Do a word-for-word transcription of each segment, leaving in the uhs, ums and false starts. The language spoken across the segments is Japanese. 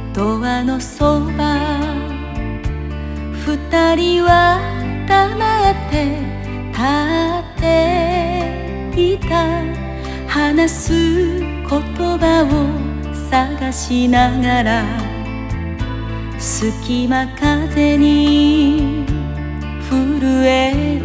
ドアのそば二人は黙って立っていた。話す言葉を探しながら隙間風に震え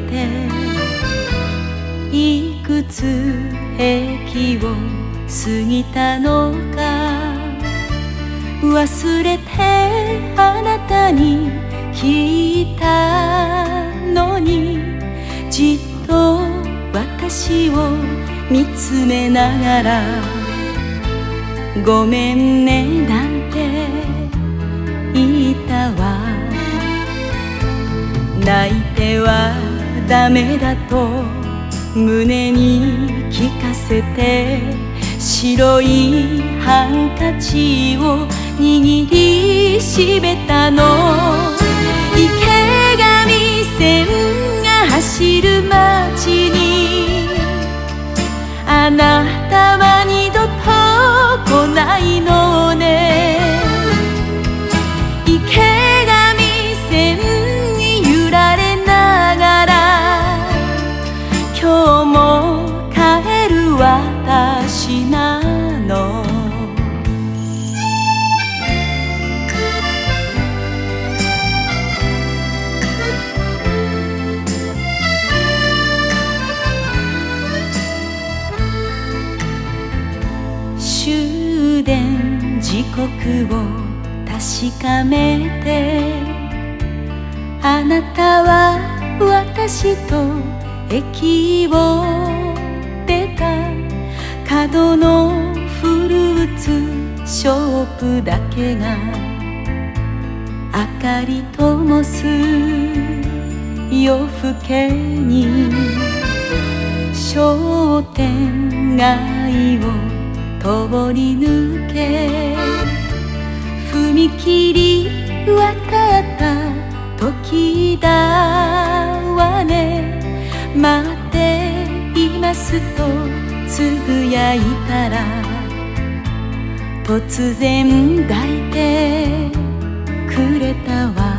て、いくつ駅を過ぎたのか忘れてあなたに聞いたのに、じっと私を見つめながらごめんねなんて言ったわ。泣いてはダメだと胸に聞かせて、白いハンカチを握りしめたの。池上線が走る街にあなたは二度と来ないのね。池上線に揺られながら今日も帰る私なの。終電時刻を確かめて、あなたは私と駅を出た。角のフルーツショップだけが明かり灯す夜更けに、商店街を通り抜け踏切渡った時だわね。待っていますとつぶやいたら突然抱いてくれたわ。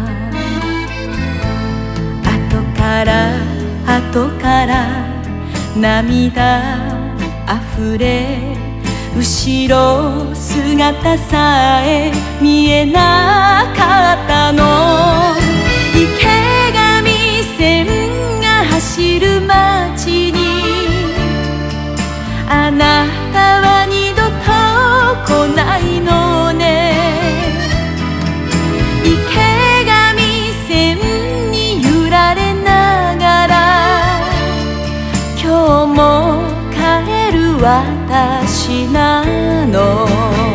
後から後から涙あふれ、後ろ姿さえ見えなかったの。池上線が走る街にあなたは二度と来ないのね。池上線に揺られながら今日も帰る私なの。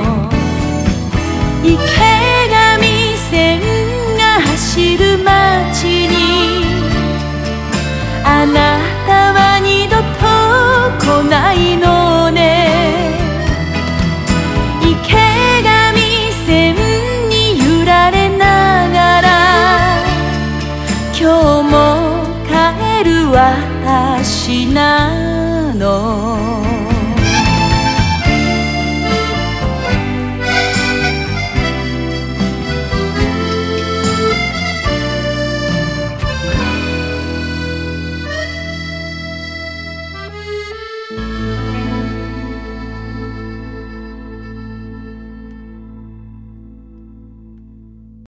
池上線が走る街にあなたは二度と来ないのね。池上線に揺られながら今日も帰る私なの。